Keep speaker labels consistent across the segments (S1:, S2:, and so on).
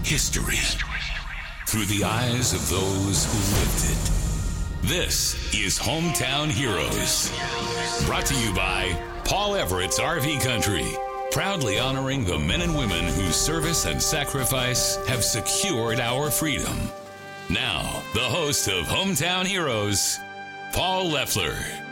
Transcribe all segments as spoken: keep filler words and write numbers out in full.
S1: History through the eyes of those who lived it. This is Hometown Heroes. Brought to you by Paul Everett's R V Country. Proudly honoring the men and women whose service and sacrifice have secured our freedom. Now, the host of Hometown Heroes, Paul Leffler.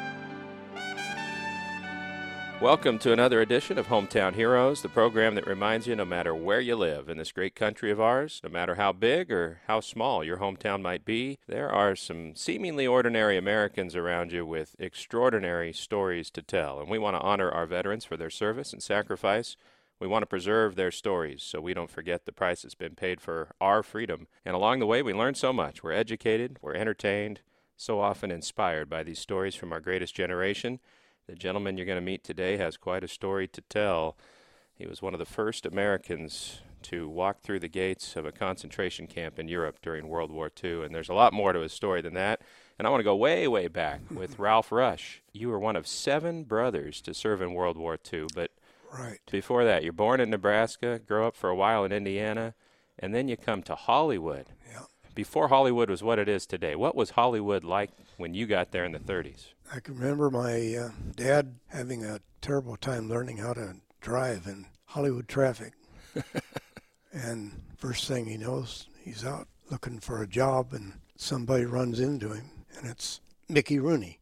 S2: Welcome to another edition of Hometown Heroes, the program that reminds you no matter where you live in this great country of ours, no matter how big or how small your hometown might be, there are some seemingly ordinary Americans around you with extraordinary stories to tell. And we want to honor our veterans for their service and sacrifice. We want to preserve their stories so we don't forget the price that's been paid for our freedom. And along the way, we learn so much. We're educated, we're entertained, so often inspired by these stories from our greatest generation. The gentleman you're going to meet today has quite a story to tell. He was one of the first Americans to walk through the gates of a concentration camp in Europe during World War Two, and there's a lot more to his story than that. And I want to go way, way back with Ralph Rush. You were one of seven brothers to serve in World War Two, but
S3: right
S2: before that, you're born in Nebraska, grow up for a while in Indiana, and then you come to Hollywood.
S3: Yeah.
S2: Before Hollywood was what it is today, what was Hollywood like when you got there in the thirties?
S3: I can remember my uh, dad having a terrible time learning how to drive in Hollywood traffic. And first thing he knows, he's out looking for a job, and somebody runs into him, and it's Mickey Rooney.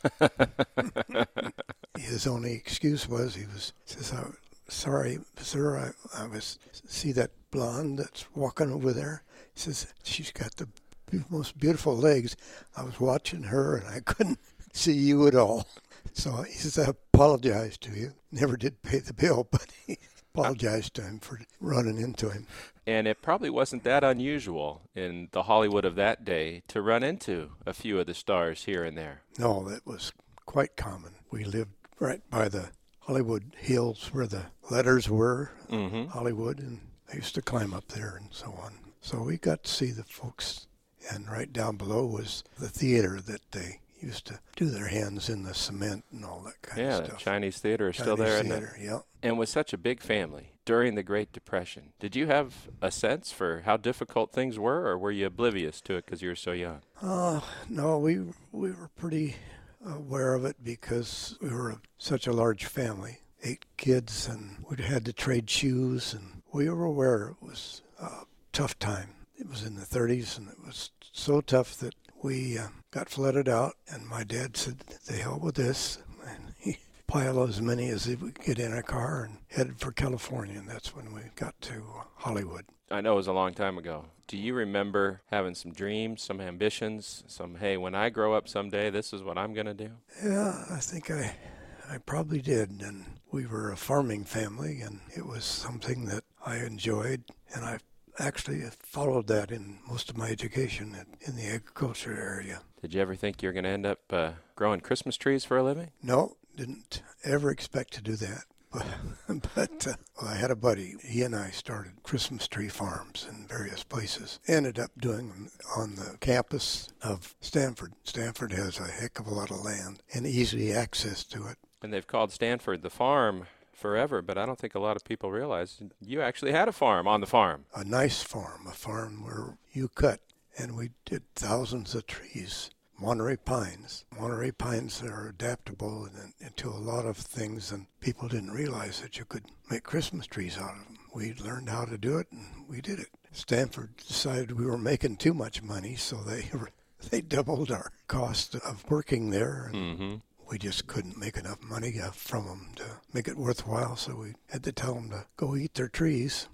S3: His only excuse was he was says, oh, "Sorry, sir, I, I was see that blonde that's walking over there." He says, "She's got the most beautiful legs. I was watching her, and I couldn't see you at all." So he says, "I apologize to you." Never did pay the bill, but he apologized to him for running into him.
S2: And it probably wasn't that unusual in the Hollywood of that day to run into a few of the stars here and there.
S3: No, that was quite common. We lived right by the Hollywood Hills where the letters were,
S2: mm-hmm.
S3: Hollywood, and I used to climb up there and so on. So we got to see the folks, and right down below was the theater that they used to do their hands in the cement and all that kind
S2: yeah,
S3: of stuff.
S2: Yeah, Chinese theater is
S3: Chinese
S2: still there.
S3: Theater,
S2: and,
S3: yeah.
S2: and with such a big family during the Great Depression, did you have a sense for how difficult things were, or were you oblivious to it because you were so young?
S3: Uh, no, we we were pretty aware of it because we were such a large family, eight kids, and we'd had to trade shoes, and we were aware it was a tough time. It was in the thirties, and it was so tough that we uh, got flooded out, and my dad said, "The hell with this," and he piled as many as he would get in a car and headed for California, and that's when we got to Hollywood.
S2: I know it was a long time ago. Do you remember having some dreams, some ambitions, some, hey, when I grow up someday, this is what I'm going to do?
S3: Yeah, I think I, I probably did, and we were a farming family, and it was something that I enjoyed, and I actually followed that in most of my education in the agriculture area.
S2: Did you ever think you were going to end up uh, growing Christmas trees for a living?
S3: No, didn't ever expect to do that. But, but uh, well, I had a buddy. He and I started Christmas tree farms in various places. Ended up doing them on the campus of Stanford. Stanford has a heck of a lot of land and easy access to it.
S2: And they've called Stanford the farm forever, but I don't think a lot of people realize you actually had a farm on the farm.
S3: A nice farm, a farm where you cut, and we did thousands of trees. Monterey pines. Monterey pines are adaptable into a lot of things, and people didn't realize that you could make Christmas trees out of them. We learned how to do it, and we did it. Stanford decided we were making too much money, so they they doubled our cost of working there, and
S2: mm-hmm.
S3: we just couldn't make enough money from them to make it worthwhile, so we had to tell them to go eat their trees.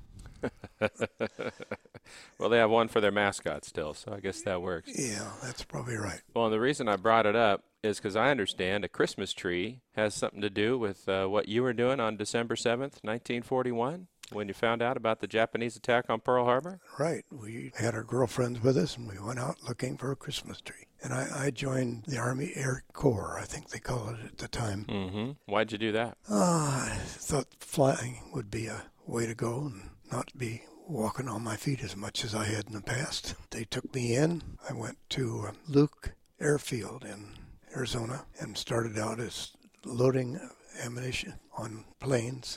S2: Well, they have one for their mascot still, so I guess that works.
S3: Yeah, that's probably right.
S2: Well, and the reason I brought it up is because I understand a Christmas tree has something to do with uh, what you were doing on December seventh, nineteen forty-one, when you found out about the Japanese attack on Pearl Harbor?
S3: Right. We had our girlfriends with us, and we went out looking for a Christmas tree. And I, I joined the Army Air Corps, I think they called it at the time.
S2: Mm-hmm. Why'd you do that?
S3: Uh, I thought flying would be a way to go and not be walking on my feet as much as I had in the past. They took me in. I went to uh, Luke Airfield in Arizona and started out as loading ammunition on planes.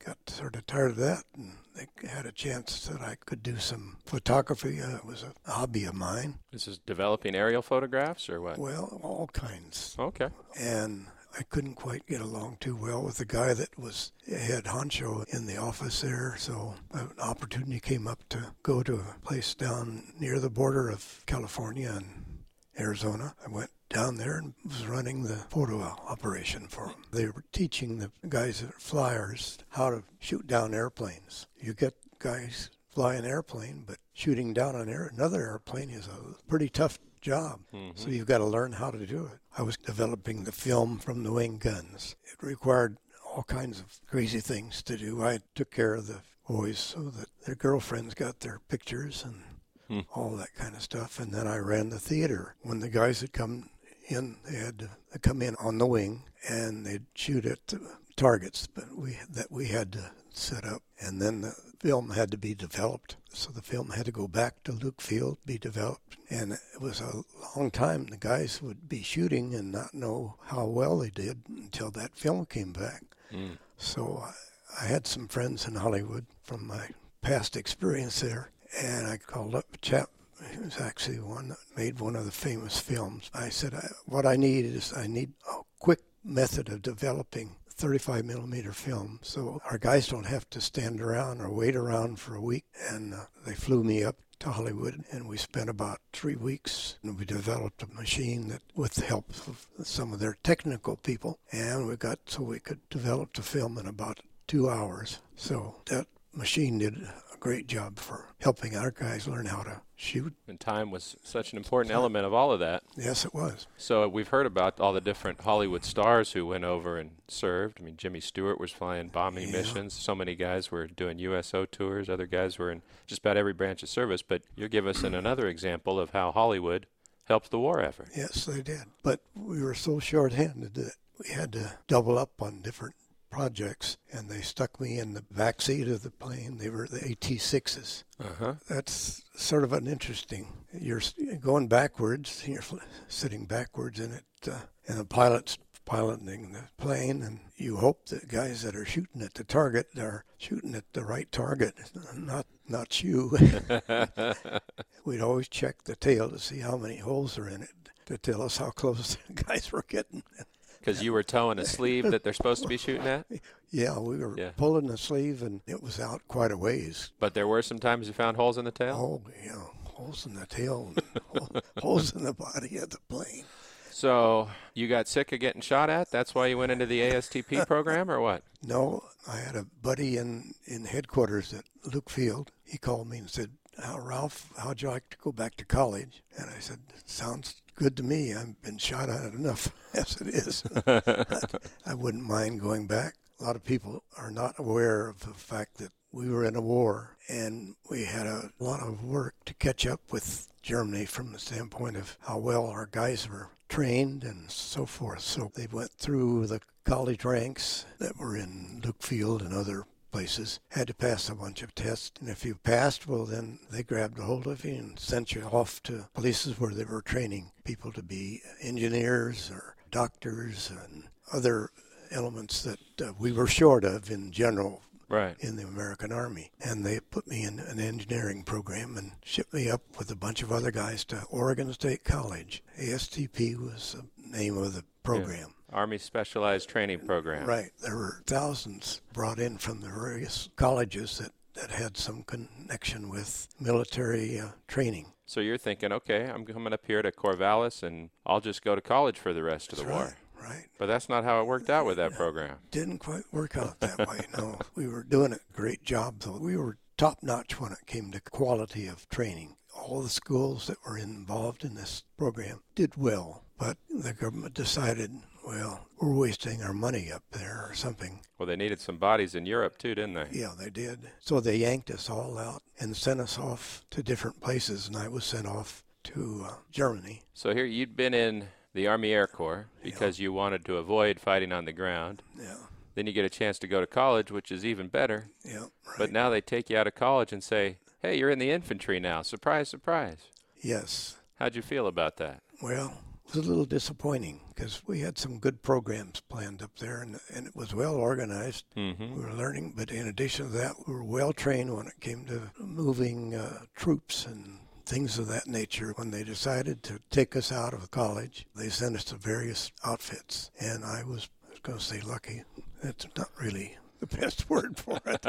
S3: got sort of tired of that, and they had a chance that I could do some photography. Uh, it was a hobby of mine.
S2: This is developing aerial photographs or what?
S3: Well, all kinds.
S2: Okay.
S3: And I couldn't quite get along too well with the guy that was head honcho in the office there, so an opportunity came up to go to a place down near the border of California and Arizona. I went down there and was running the photo operation for them. They were teaching the guys that are flyers how to shoot down airplanes. You get guys fly an airplane, but shooting down an air, another airplane is a pretty tough job. Mm-hmm. So you've got to learn how to do it. I was developing the film from the wing guns. It required all kinds of crazy things to do. I took care of the boys so that their girlfriends got their pictures and hmm. all that kind of stuff. And then I ran the theater. When the guys had come in, they had to come in on the wing and they'd shoot at the targets but we that we had to set up. And then the film had to be developed. So the film had to go back to Luke Field, be developed. And it was a long time. The guys would be shooting and not know how well they did until that film came back. Mm. So I, I had some friends in Hollywood from my past experience there. And I called up a chap. He was actually one that made one of the famous films. I said, I, what I need is I need a quick method of developing thirty-five millimeter film so our guys don't have to stand around or wait around for a week. And uh, they flew me up to Hollywood, and we spent about three weeks, and we developed a machine that, with the help of some of their technical people, and we got so we could develop the film in about two hours. So that machine did a great job for helping our guys learn how to shoot.
S2: And time was such an important time. element of all of that.
S3: Yes, it was.
S2: So we've heard about all the different Hollywood stars who went over and served. I mean, Jimmy Stewart was flying bombing yeah. missions. So many guys were doing U S O tours. Other guys were in just about every branch of service. But you're giving us an, another example of how Hollywood helped the war effort.
S3: Yes, they did. But we were so short-handed that we had to double up on different projects, and they stuck me in the back seat of the plane. They were the A T sixes. Uh-huh. That's sort of an interesting. You're going backwards. You're sitting backwards in it, uh, and the pilot's piloting the plane, and you hope that guys that are shooting at the target are shooting at the right target, not not you. We'd always check the tail to see how many holes are in it to tell us how close the guys were getting.
S2: Because you were towing a sleeve that they're supposed to be shooting at?
S3: Yeah, we were yeah. pulling the sleeve, and it was out quite a ways.
S2: But there were some times you found holes in the tail?
S3: Oh, yeah, holes in the tail and holes in the body of the plane.
S2: So you got sick of getting shot at? That's why you went into the A S T P program, or what?
S3: No, I had a buddy in, in headquarters at Luke Field. He called me and said, oh, Ralph, how'd you like to go back to college? And I said, sounds good to me. I've been shot at enough as it is. I wouldn't mind going back. A lot of people are not aware of the fact that we were in a war, and we had a lot of work to catch up with Germany from the standpoint of how well our guys were trained and so forth. So they went through the college ranks that were in Luke Field and other places, had to pass a bunch of tests, and if you passed, well, then they grabbed a hold of you and sent you off to places where they were training people to be engineers or doctors and other elements that uh, we were short of in general
S2: right.
S3: in the American Army. And they put me in an engineering program and shipped me up with a bunch of other guys to Oregon State College. A S T P was the name of the program.
S2: Yeah. Army Specialized Training Program.
S3: Right. There were thousands brought in from the various colleges that, that had some connection with military uh, training.
S2: So you're thinking, okay, I'm coming up here to Corvallis, and I'll just go to college for the rest
S3: That's
S2: of the war.
S3: Right. Right.
S2: But that's not how it worked out with that
S3: no,
S2: program.
S3: Didn't quite work out that way, no. We were doing a great job, though. We were top-notch when it came to quality of training. All the schools that were involved in this program did well, but the government decided, well, we're wasting our money up there or something.
S2: Well, they needed some bodies in Europe, too, didn't they?
S3: Yeah, they did. So they yanked us all out and sent us off to different places, and I was sent off to uh, Germany.
S2: So here you'd been in the Army Air Corps because yeah. you wanted to avoid fighting on the ground.
S3: Yeah.
S2: Then you get a chance to go to college, which is even better.
S3: Yeah, right.
S2: But now they take you out of college and say, hey, you're in the infantry now. Surprise, surprise.
S3: Yes.
S2: How'd you feel about that?
S3: Well, was a little disappointing because we had some good programs planned up there, and, and it was well organized.
S2: Mm-hmm.
S3: We were learning, but in addition to that, we were well trained when it came to moving uh, troops and things of that nature. When they decided to take us out of college, they sent us to various outfits, and I was, I was going to say lucky. That's not really the best word for it.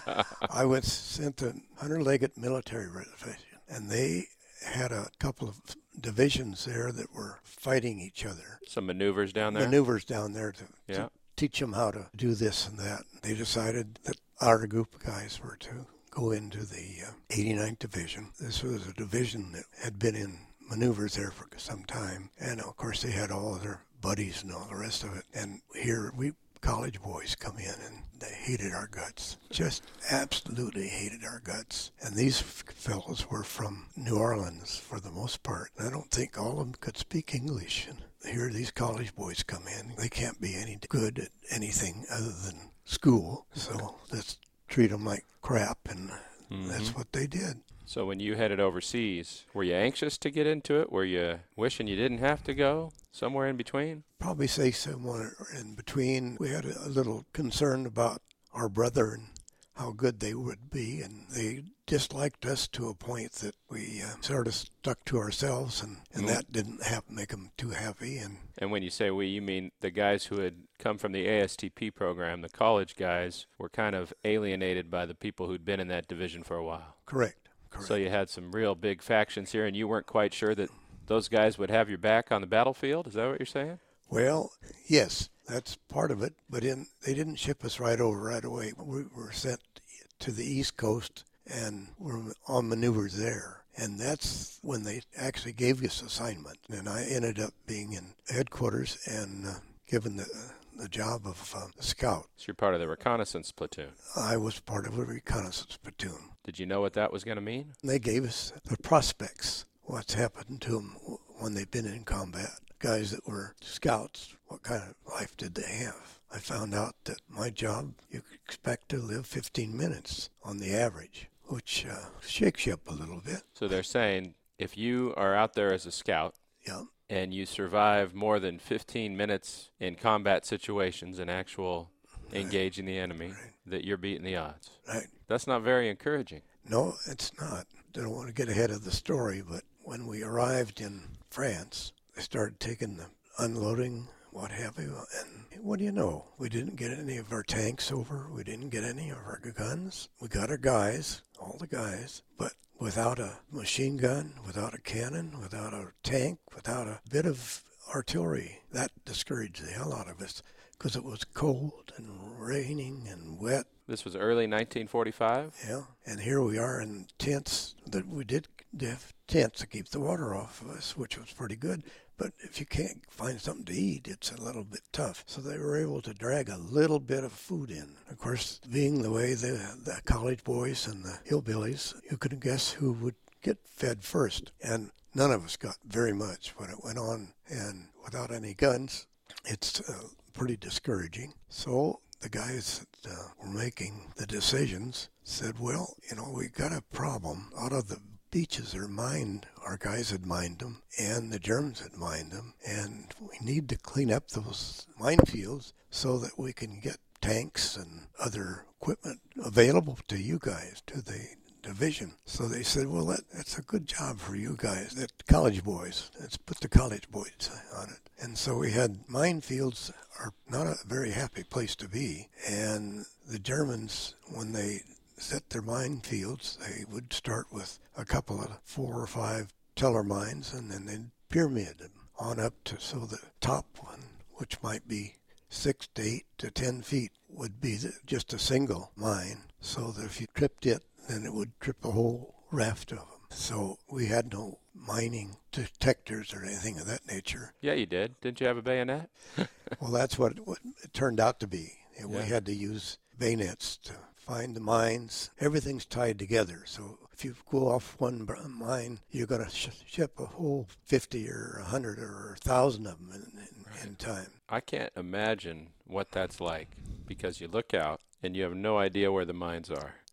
S3: I was sent to Hunter-Leggett Military Reservation, and they had a couple of divisions there that were fighting each other.
S2: Some maneuvers down there?
S3: Maneuvers down there to,
S2: yeah.
S3: to teach them how to do this and that. They decided that our group of guys were to go into the uh, eighty-ninth Division. This was a division that had been in maneuvers there for some time, and of course they had all of their buddies and all the rest of it. And here we college boys come in, and they hated our guts, just absolutely hated our guts. And these fellows were from New Orleans for the most part. And I don't think all of them could speak English. And here these college boys come in. They can't be any good at anything other than school, so let's treat them like crap, and mm-hmm. that's what they did.
S2: So when you headed overseas, were you anxious to get into it? Were you wishing you didn't have to go? Somewhere in between?
S3: Probably say somewhere in between. We had a little concern about our brother and how good they would be, and they disliked us to a point that we uh, sort of stuck to ourselves, and, and mm-hmm. that didn't have, make them too happy. And
S2: and when you say we, you mean the guys who had come from the A S T P program, the college guys, were kind of alienated by the people who'd been in that division for a while.
S3: Correct. Correct.
S2: So you had some real big factions here, and you weren't quite sure that those guys would have your back on the battlefield? Is that what you're saying?
S3: Well, yes, that's part of it. But in they didn't ship us right over right away. We were sent to the East Coast and were on maneuvers there. And that's when they actually gave us assignment. And I ended up being in headquarters and uh, given the the job of uh, scout.
S2: So you're part of the reconnaissance platoon.
S3: I was part of a reconnaissance platoon.
S2: Did you know what that was going to mean?
S3: They gave us the prospects, what's happened to them when they've been in combat. Guys that were scouts, what kind of life did they have? I found out that my job, you could expect to live fifteen minutes on the average, which uh, shakes you up a little bit.
S2: So they're saying if you are out there as a scout,
S3: yeah.
S2: and you survive more than fifteen minutes in combat situations and actual right. engaging the enemy, right. that you're beating the odds.
S3: Right.
S2: That's not very encouraging.
S3: No, it's not. I don't want to get ahead of the story, but when we arrived in France, they started taking the unloading, what have you, and what do you know? We didn't get any of our tanks over. We didn't get any of our guns. We got our guys, all the guys, but without a machine gun, without a cannon, without a tank, without a bit of artillery. That discouraged the hell out of us because it was cold and raining and wet.
S2: This was early nineteen forty-five?
S3: Yeah, and here we are in tents. That we did have tents to keep the water off of us, which was pretty good. But if you can't find something to eat, it's a little bit tough. So they were able to drag a little bit of food in. Of course, being the way the, the college boys and the hillbillies, you could guess who would get fed first. And none of us got very much when it went on. And without any guns, it's uh, pretty discouraging. So the guys that uh, were making the decisions said, well, you know, we got a problem. Out of the beaches are mined, our guys had mined them, and the Germans had mined them, and we need to clean up those minefields so that we can get tanks and other equipment available to you guys, to the division. So they said, well, that, that's a good job for you guys, that college boys. Let's put the college boys on it. And so we had minefields are not a very happy place to be, and the Germans, when they set their minefields, they would start with a couple of four or five teller mines, and then they'd pyramid them on up to, so the top one, which might be six to eight to ten feet, would be the, just a single mine, so that if you tripped it, then it would trip a whole raft of them. So we had no mining detectors or anything of that nature.
S2: Yeah, you did. Didn't you have a bayonet?
S3: Well, that's what it, what it turned out to be. And
S2: yeah.
S3: We had to use bayonets to find the mines. Everything's tied together. So if you go off one mine, you're going to sh- ship a whole fifty or one hundred or one thousand of them in, in, right. in time.
S2: I can't imagine what that's like, because you look out and you have no idea where the mines are.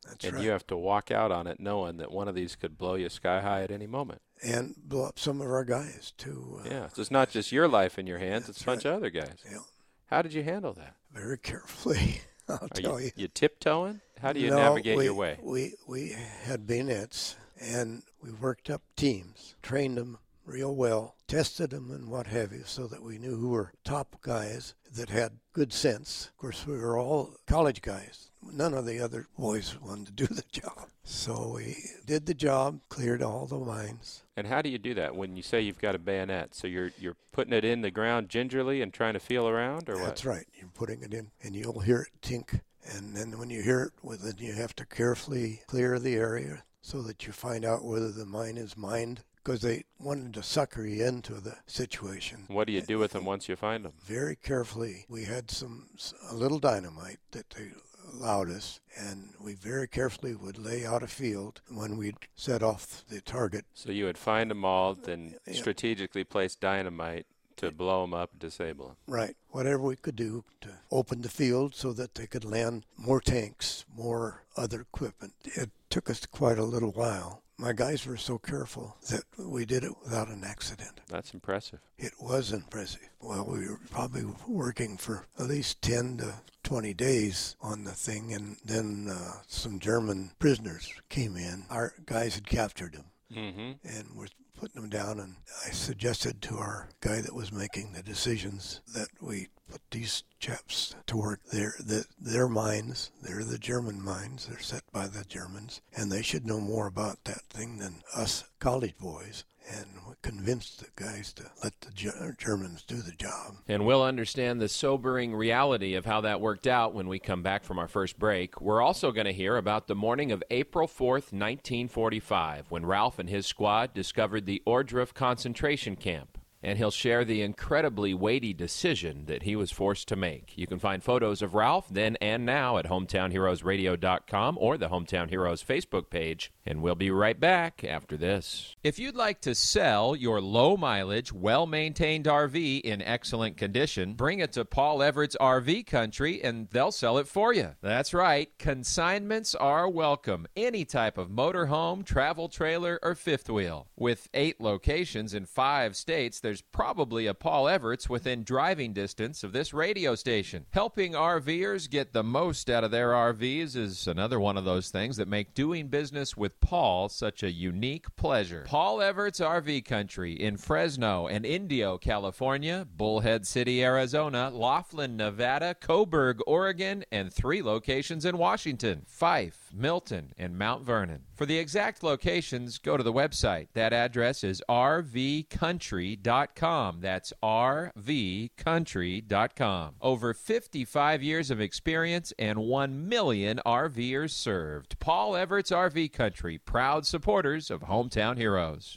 S3: That's
S2: and
S3: right.
S2: you have to walk out on it knowing that one of these could blow you sky high at any moment.
S3: And blow up some of our guys, too. Uh,
S2: Yeah, so it's not just your life in your hands,
S3: That's
S2: it's a bunch
S3: right.
S2: of other guys.
S3: Yeah.
S2: How did you handle that?
S3: Very carefully, I'll
S2: Are
S3: tell
S2: you,
S3: you.
S2: you tiptoeing? How do you
S3: No,
S2: navigate
S3: we,
S2: your way?
S3: We, we had bayonets, and we worked up teams, trained them real well, tested them and what have you, so that we knew who were top guys that had good sense. Of course, we were all college guys. None of the other boys wanted to do the job. So we did the job, cleared all the mines.
S2: And how do you do that when you say you've got a bayonet? So you're you're putting it in the ground gingerly and trying to feel around, or what?
S3: That's right. You're putting it in, and you'll hear it tink. And then when you hear it, well, then you have to carefully clear the area so that you find out whether the mine is mined, because they wanted to sucker you into the situation.
S2: What do you do with them once you find them?
S3: Very carefully, we had some a little dynamite that they allowed us, and we very carefully would lay out a field when we'd set off the target.
S2: So you would find them all, then
S3: Yeah.
S2: strategically place dynamite to blow them up and disable them.
S3: Right. Whatever we could do to open the field so that they could land more tanks, more other equipment. It took us quite a little while. My guys were so careful that we did it without an accident.
S2: That's impressive.
S3: It was impressive. Well, we were probably working for at least ten to twenty days on the thing, and then uh, some German prisoners came in. Our guys had captured them
S2: Mm-hmm.
S3: and were putting them down, and I suggested to our guy that was making the decisions that we put these chaps to work. They're the, their mines, they're the German mines, they're set by the Germans, and they should know more about that thing than us college boys. And we convinced the guys to let the Ger- Germans do the job.
S4: And we'll understand the sobering reality of how that worked out when we come back from our first break. We're also going to hear about the morning of April fourth, nineteen forty-five, when Ralph and his squad discovered the Ohrdruf concentration camp. And he'll share the incredibly weighty decision that he was forced to make. You can find photos of Ralph then and now at hometown heroes radio dot com or the Hometown Heroes Facebook page. And we'll be right back after this. If you'd like to sell your low-mileage, well-maintained R V in excellent condition, bring it to Paul Everett's R V Country, and they'll sell it for you. That's right. Consignments are welcome. Any type of motorhome, travel trailer, or fifth wheel. With eight locations in five states, there's probably a Paul Everett's within driving distance of this radio station. Helping RVers get the most out of their R Vs is another one of those things that make doing business with Paul such a unique pleasure. Paul Everett's R V Country in Fresno and Indio, California, Bullhead City, Arizona, Laughlin, Nevada, Coburg, Oregon, and three locations in Washington, Fife, Milton, and Mount Vernon. For the exact locations, go to the website. That address is r v country dot com. That's r v country dot com. Over fifty-five years of experience and one million RVers served. Paul Everett's R V Country, proud supporters of Hometown Heroes.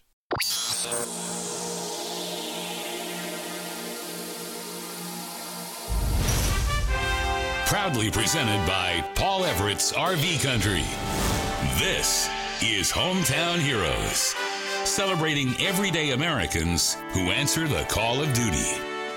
S1: Proudly presented by Paul Everett's R V Country. This is Hometown Heroes, celebrating everyday Americans who answer the call of duty.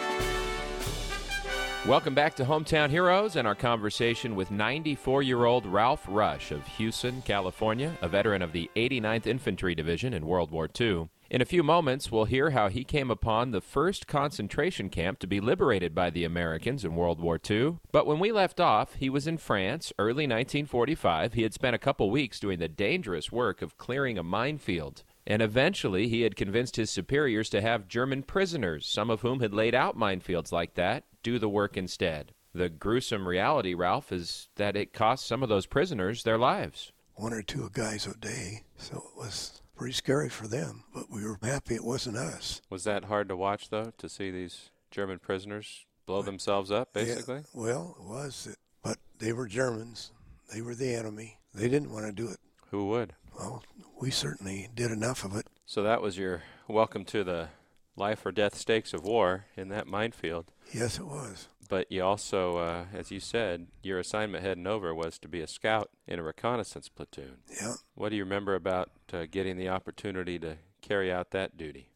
S2: Welcome back to Hometown Heroes and our conversation with ninety-four-year-old Ralph Rush of Houston, California, a veteran of the eighty-ninth Infantry Division in World War Two. In a few moments, we'll hear how he came upon the first concentration camp to be liberated by the Americans in World War Two. But when we left off, he was in France, early nineteen forty-five. He had spent a couple weeks doing the dangerous work of clearing a minefield. And eventually, he had convinced his superiors to have German prisoners, some of whom had laid out minefields like that, do the work instead. The gruesome reality, Ralph, is that it cost some of those prisoners their lives.
S3: One or two guys a day, so it was pretty scary for them, but we were happy it wasn't us.
S2: Was that hard to watch, though, to see these German prisoners blow themselves up, basically?
S3: Yeah, well, it was, it, but they were Germans. They were the enemy. They didn't want to do it.
S2: Who would?
S3: Well, we certainly did enough of it.
S2: So that was your welcome to the life or death stakes of war in that minefield.
S3: Yes, it was.
S2: But you also, uh, as you said, your assignment heading over was to be a scout in a reconnaissance platoon.
S3: Yeah.
S2: What do you remember about uh, getting the opportunity to carry out that duty?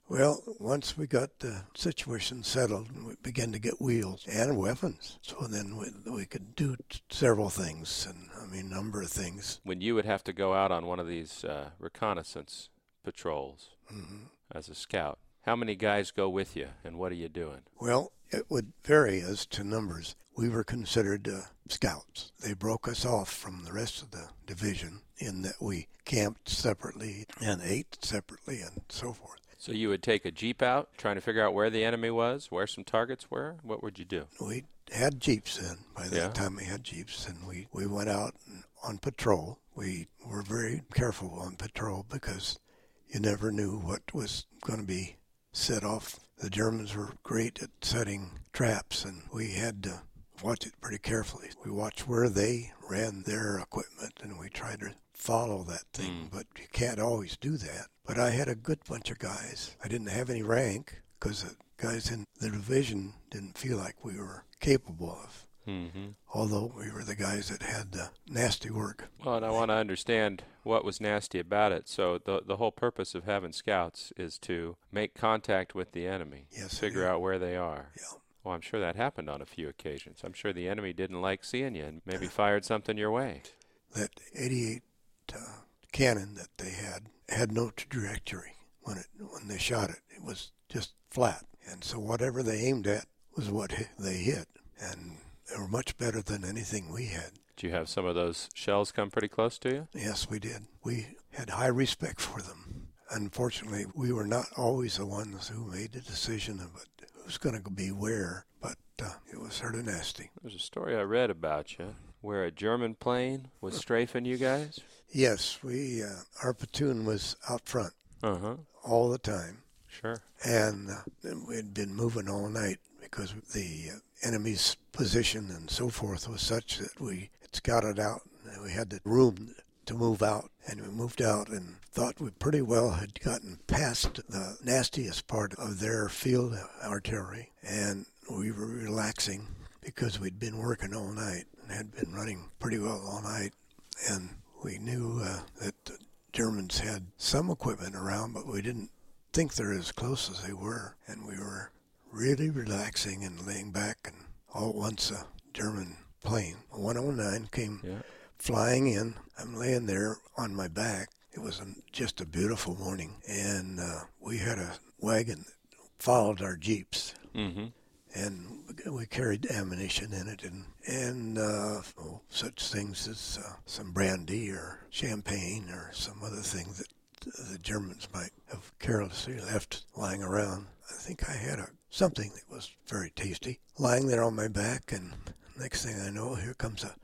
S3: Well, once we got the situation settled, we began to get wheels and weapons. So then we, we could do t- several things, and I mean, a number of things.
S2: When you would have to go out on one of these uh, reconnaissance patrols
S3: Mm-hmm.
S2: as a scout, how many guys go with you, and what are you doing?
S3: Well, it would vary as to numbers. We were considered uh, scouts. They broke us off from the rest of the division in that we camped separately and ate separately and so forth.
S2: So you would take a Jeep out, trying to figure out where the enemy was, where some targets were? What would you do?
S3: We had Jeeps then. By that
S2: Yeah.
S3: time we had Jeeps, and we, we went out on patrol. We were very careful on patrol because you never knew what was going to be set off. The Germans were great at setting traps, and we had to watch it pretty carefully. We watched where they ran their equipment, and we tried to follow that thing,
S2: Mm.
S3: but you can't always do that. But I had a good bunch of guys. I didn't have any rank because the guys in the division didn't feel like we were capable of,
S2: Mm-hmm.
S3: although we were the guys that had the nasty work.
S2: Well, and I want to understand what was nasty about it. So the the whole purpose of having scouts is to make contact with the enemy,
S3: Yes,
S2: figure
S3: yeah.
S2: out where they are.
S3: Yeah.
S2: Well, I'm sure that happened on a few occasions. I'm sure the enemy didn't like seeing you and maybe fired something your way.
S3: That eighty-eight uh, cannon that they had had no trajectory when it when they shot it. It was just flat, and so whatever they aimed at was what hit, they hit, and they were much better than anything we had.
S2: Did you have some of those shells come pretty close to you?
S3: Yes, we did. We had high respect for them. Unfortunately, we were not always the ones who made the decision of it, who's going to be where, but uh, it was sort of nasty.
S2: There's a story I read about you where a German plane was strafing you guys.
S3: Yes, we uh, our platoon was out front
S2: Uh-huh.
S3: all the time,
S2: Sure.
S3: and uh, we had been moving all night because the uh, enemy's position and so forth was such that we had scouted out and we had the room to move out, and we moved out and thought we pretty well had gotten past the nastiest part of their field artillery, and we were relaxing because we'd been working all night and had been running pretty well all night, and we knew uh, that the Germans had some equipment around, but we didn't think they're as close as they were, and we were really relaxing and laying back, and all at once a German plane, a one oh nine, came
S2: Yeah.
S3: flying in. I'm laying there on my back. It was a, just a beautiful morning, and uh, we had a wagon that followed our Jeeps,
S2: Mm-hmm.
S3: and we carried ammunition in it, and and uh, oh, such things as uh, some brandy or champagne or some other thing that the Germans might have carelessly left lying around. I think I had a something that was very tasty lying there on my back, and next thing I know, here comes a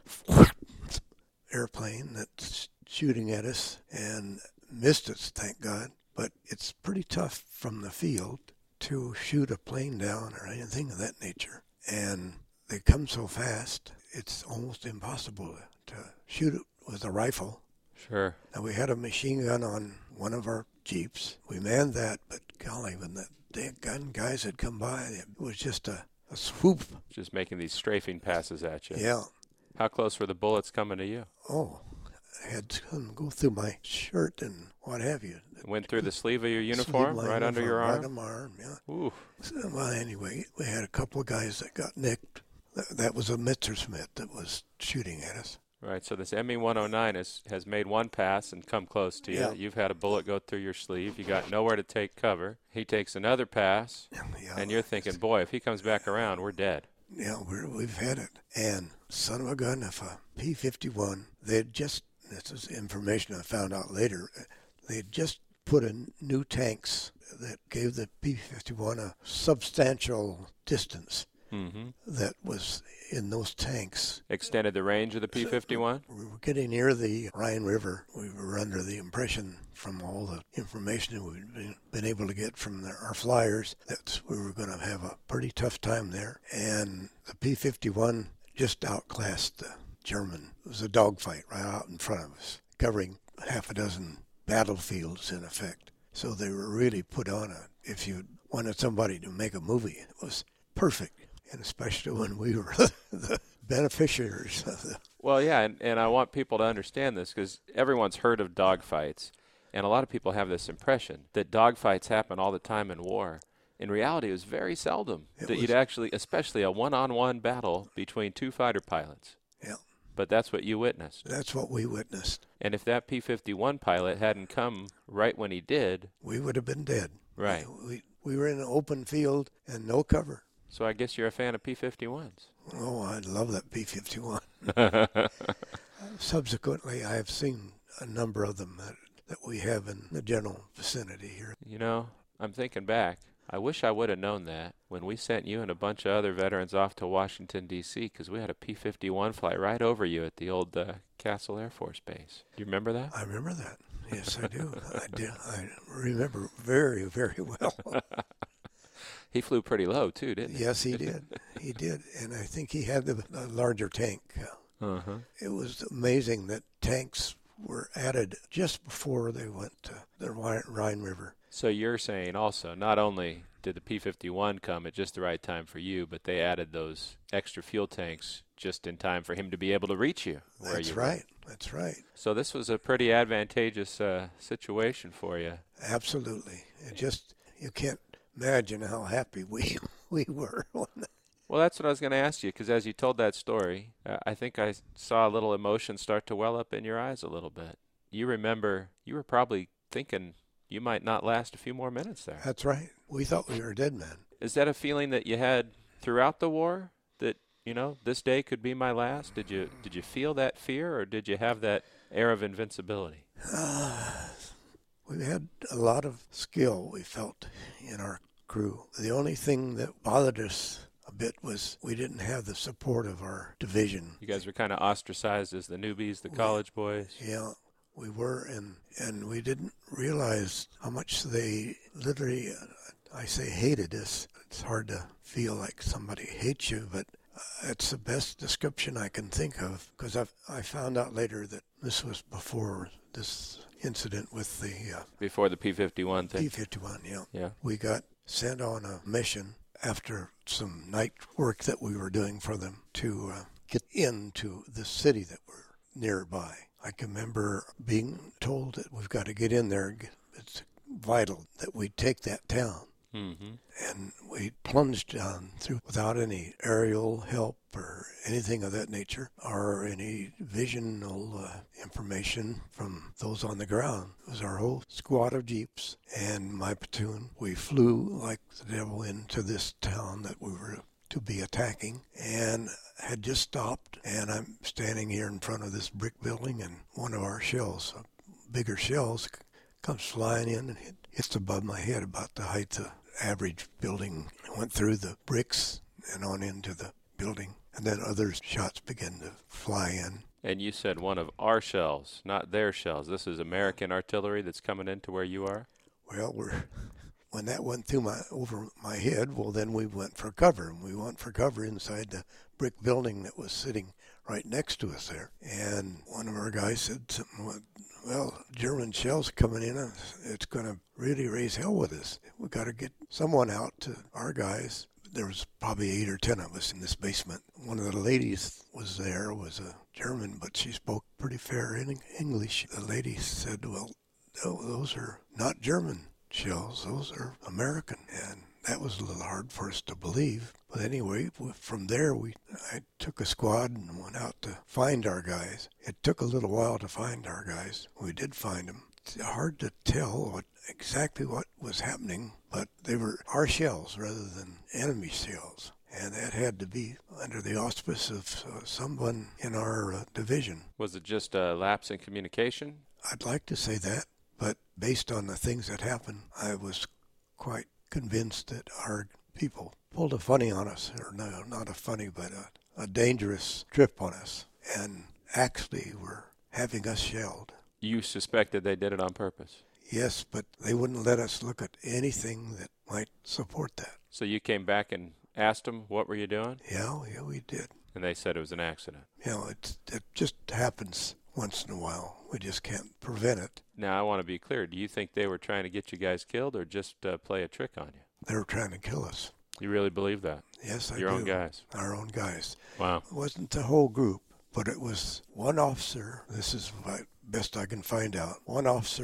S3: airplane that's shooting at us and missed us, thank God. But it's pretty tough from the field to shoot a plane down or anything of that nature. And they come so fast, it's almost impossible to shoot it with a rifle.
S2: Sure.
S3: Now, we had a machine gun on one of our Jeeps. We manned that, but golly, when the damn gun guys had come by, it was just a, a swoop.
S2: Just making these strafing passes at you.
S3: Yeah.
S2: How close were the bullets coming to you?
S3: Oh, I had some go through my shirt and what have you.
S2: Went through the sleeve of your uniform,
S3: Sleeve my
S2: right under your
S3: uniform,
S2: arm?
S3: Right on my arm, yeah.
S2: Ooh.
S3: So, well, anyway, we had a couple of guys that got nicked. That, that was a Messerschmitt that was shooting at us.
S2: Right, so this M E one oh nine has, has made one pass and come close to you.
S3: Yeah.
S2: You've had a bullet go through your sleeve. You got nowhere to take cover. He takes another pass,
S3: Yeah,
S2: and you're thinking, boy, if he comes back around, we're dead.
S3: Yeah, we're, we've had it. And son of a gun, if a P fifty-one, they had just, this is information I found out later, they had just put in new tanks that gave the P fifty-one a substantial distance
S2: Mm-hmm.
S3: that was in those tanks.
S2: Extended the range of the P fifty-one?
S3: We were getting near the Rhine River. We were under the impression from all the information that we'd been, been able to get from the, our flyers that we were going to have a pretty tough time there. And the P fifty-one just outclassed the German. It was a dogfight right out in front of us, covering half a dozen battlefields in effect. So they were really put on a, if you wanted somebody to make a movie, it was perfect. And especially when we were the beneficiaries of the...
S2: Well, yeah, and, and I want people to understand this because everyone's heard of dogfights. And a lot of people have this impression that dogfights happen all the time in war. In reality, it was very seldom
S3: It
S2: that
S3: was.
S2: you'd actually, especially a one-on-one battle between two fighter pilots.
S3: Yeah.
S2: But that's what you witnessed.
S3: That's what we witnessed.
S2: And if that P fifty-one pilot hadn't come right when he did,
S3: We would have been dead.
S2: right.
S3: We, we, we were in an open field and no cover.
S2: So I guess you're a fan of P fifty-ones.
S3: Oh, I love that P fifty-one. Subsequently, I have seen a number of them that, that we have in the general vicinity here.
S2: You know, I'm thinking back. I wish I would have known that when we sent you and a bunch of other veterans off to Washington, D C, because we had a P fifty-one fly right over you at the old uh, Castle Air Force Base. Do you remember that?
S3: I remember that. Yes, I do. I do. I remember very, very well.
S2: He flew pretty low, too, didn't he?
S3: Yes, he did. He did. And I think he had the, the larger tank.
S2: Uh-huh.
S3: It was amazing that tanks were added just before they went to the Rhine River.
S2: So you're saying also, not only did the P fifty-one come at just the right time for you, but they added those extra fuel tanks just in time for him to be able to reach you where
S3: That's
S2: you
S3: right. That's right.
S2: So this was a pretty advantageous uh, situation for you.
S3: Absolutely. It just, you can't imagine how happy we we were.
S2: Well, that's what I was going to ask you, because as you told that story, uh, I think I saw a little emotion start to well up in your eyes a little bit. You remember, you were probably thinking you might not last a few more minutes there.
S3: That's right. We thought we were dead men.
S2: Is that a feeling that you had throughout the war, that, you know, this day could be my last? Did you did you feel that fear, or did you have that air of invincibility?
S3: Uh, we had a lot of skill, we felt, in our crew. The only thing that bothered us a bit was we didn't have the support of our division.
S2: You guys were kind of ostracized as the newbies, the college boys.
S3: Yeah, we were, and and we didn't realize how much they literally, uh, I say hated us. It's hard to feel like somebody hates you, but uh, it's the best description I can think of, because I I found out later that this was before this incident with the uh,
S2: Before the P fifty-one thing.
S3: P fifty-one, yeah.
S2: Yeah.
S3: We got sent on a mission after some night work that we were doing for them to uh, get into the city that were nearby. I can remember being told that we've got to get in there. It's vital that we take that town.
S2: Mm-hmm.
S3: And we plunged down through without any aerial help or anything of that nature, or any visional uh, information from those on the ground. It was our whole squad of jeeps and my platoon. We flew like the devil into this town that we were to be attacking, and had just stopped, and I'm standing here in front of this brick building, and one of our shells, bigger shells, comes flying in and hit, hits above my head about the height of average building. It went through the bricks and on into the building, and then other shots began to fly in.
S2: And you said one of our shells, not their shells. This is American artillery that's coming into where you are?
S3: Well, we're when that went through my over my head, well, then we went for cover, and we went for cover inside the brick building that was sitting right next to us there. And one of our guys said something, well, German shells coming in, and it's going to really raise hell with us. We got to get someone out to our guys. There was probably eight or ten of us in this basement. One of the ladies was there, was a German, but she spoke pretty fair in English. The lady said, well, those are not German shells, those are American. And that was a little hard for us to believe. But anyway, from there, we I took a squad and went out to find our guys. It took a little while to find our guys. We did find them. It's hard to tell what exactly what was happening, but they were our shells rather than enemy shells. And that had to be under the auspice of uh, someone in our uh, division.
S2: Was it just a lapse in communication?
S3: I'd like to say that, but based on the things that happened, I was quite convinced that our people pulled a funny on us, or no, not a funny, but a, a dangerous trip on us, and actually were having us shelled.
S2: You suspected they did it on purpose?
S3: Yes, but they wouldn't let us look at anything that might support that.
S2: So you came back and asked them, what were you doing?
S3: Yeah, yeah, we did.
S2: And they said it was an accident.
S3: You know, it, it just happens once in a while. We just can't prevent it.
S2: Now, I want to be clear. Do you think they were trying to get you guys killed, or just uh, play a trick on you?
S3: They were trying to kill us.
S2: You really believe that?
S3: Yes, I
S2: Your
S3: do.
S2: own guys?
S3: Our own guys.
S2: Wow.
S3: It wasn't the whole group, but it was one officer. This is what best I can find out. One officer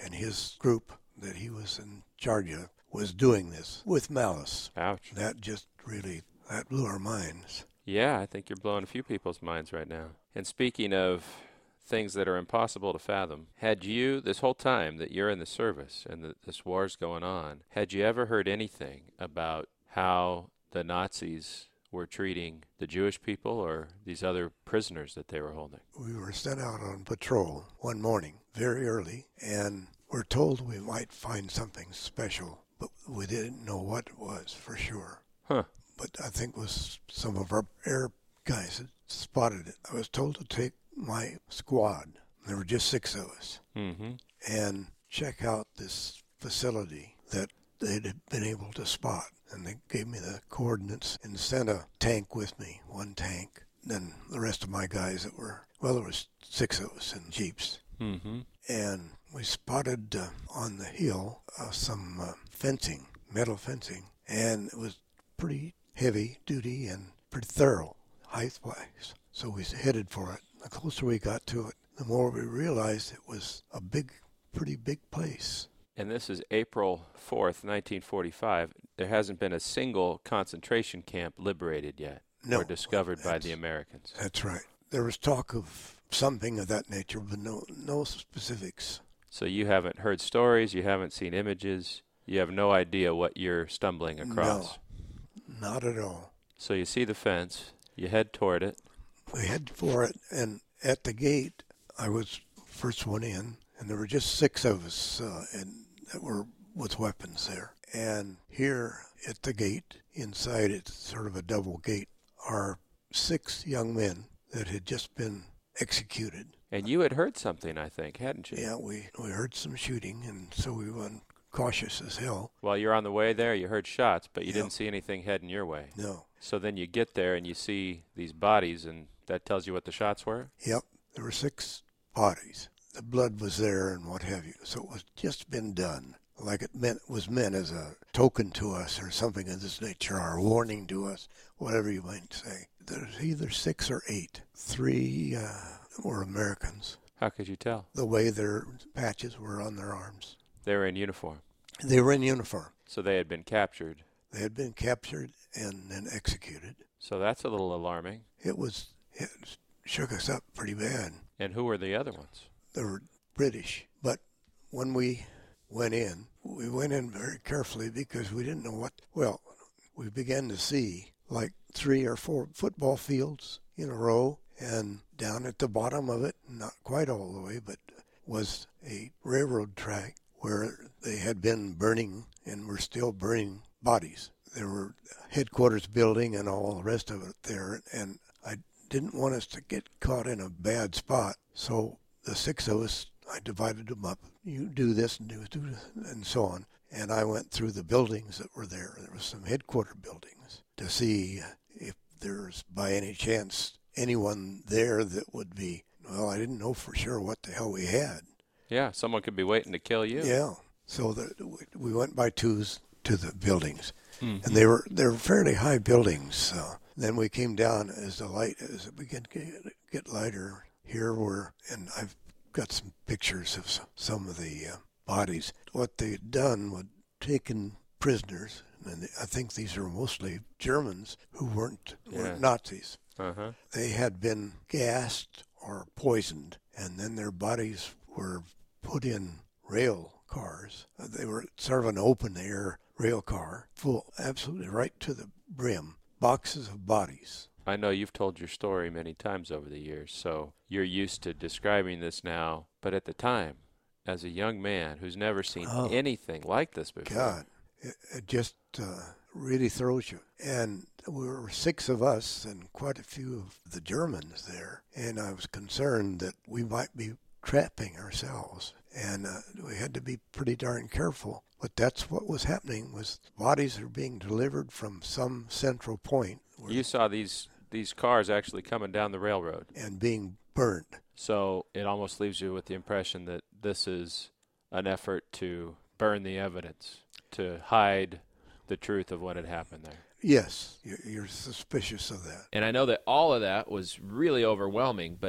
S3: and his group that he was in charge of was doing this with malice.
S2: Ouch.
S3: That just really, that blew our minds.
S2: Yeah, I think you're blowing a few people's minds right now. And speaking of things that are impossible to fathom, had you, this whole time that you're in the service and that this war's going on, had you ever heard anything about how the Nazis were treating the Jewish people or these other prisoners that they were holding?
S3: We were sent out on patrol one morning, very early, and we're told we might find something special, but we didn't know what it was for sure.
S2: Huh.
S3: But I think it was some of our air guys that spotted it. I was told to take my squad, there were just six of us,
S2: mm-hmm.
S3: and check out this facility that they'd been able to spot. And they gave me the coordinates and sent a tank with me, one tank. Then the rest of my guys that were, well, there was six of us in jeeps.
S2: Mm-hmm.
S3: And we spotted uh, on the hill uh, some uh, fencing, metal fencing, and it was pretty heavy duty and pretty thorough, height-wise. So we headed for it. The closer we got to it, the more we realized it was a big, pretty big place.
S2: And this is April fourth, nineteen forty-five. There hasn't been a single concentration camp liberated yet
S3: No,
S2: or discovered by the Americans.
S3: That's right. There was talk of something of that nature, but no, no specifics.
S2: So you haven't heard stories, you haven't seen images, you have no idea what you're stumbling across.
S3: No, not at all.
S2: So you see the fence, you head toward it.
S3: We head for it, and at the gate, I was first one in, and there were just six of us uh, and that were with weapons there. And here at the gate, inside it's sort of a double gate, are six young men that had just been executed.
S2: And you had heard something, I think, hadn't you?
S3: Yeah, we, we heard some shooting, and so we went cautious as hell.
S2: While you're on the way there, you heard shots, but you
S3: Yep.
S2: didn't see anything heading your way.
S3: No.
S2: So then you get there and you see these bodies, and that tells you what the shots were?
S3: Yep, there were six bodies. The blood was there and what have you. So it was just been done, like it meant was meant as a token to us or something of this nature, or a warning to us, whatever you might say. There's either six or eight. Three uh, were Americans,
S2: How could you tell?
S3: the way their patches were on their arms.
S2: They were in uniform.
S3: They were in uniform.
S2: So they had been captured.
S3: They had been captured and then executed.
S2: So that's a little alarming.
S3: It was, it shook us up pretty bad.
S2: And who were the other ones?
S3: They were British. But when we went in, we went in very carefully because we didn't know what, well, we began to see like three or four football fields in a row, and down at the bottom of it, not quite all the way, but was a railroad track where they had been burning and were still burning bodies. There were headquarters building and all the rest of it there, and I didn't want us to get caught in a bad spot. So the six of us, I divided them up. You do this and do this, and so on. And I went through the buildings that were there. There was some headquarter buildings to see if there's by any chance anyone there that would be, well, I didn't know for sure what the hell we had.
S2: Yeah, someone could be waiting to kill you.
S3: Yeah. So the, we went by twos to the buildings.
S2: Mm-hmm.
S3: And they were they were fairly high buildings. So then we came down as the light as it began to get, get lighter. Here we're, and I've got some pictures of some of the uh, bodies. What they had done was taken prisoners, and I think these are mostly Germans who weren't,
S2: Yeah.
S3: weren't Nazis.
S2: Uh-huh.
S3: They had been gassed or poisoned, and then their bodies were put in rail cars. Uh, They were sort of an open-air rail car, full, absolutely right to the brim, boxes of bodies.
S2: I know you've told your story many times over the years, so you're used to describing this now. But at the time, as a young man who's never seen
S3: Oh.
S2: anything like this before,
S3: God, it, it just uh, really throws you. And we were six of us and quite a few of the Germans there, and I was concerned that we might be trapping ourselves, and uh, we had to be pretty darn careful. But that's what was happening, was bodies are being delivered from some central point where-
S2: you saw these these cars actually coming down the railroad.
S3: and being burned.
S2: So it almost leaves you with the impression that this is an effort to burn the evidence, to hide the truth of what had happened there.
S3: Yes, you're, you're suspicious of that.
S4: And I know that all of that was really overwhelming, but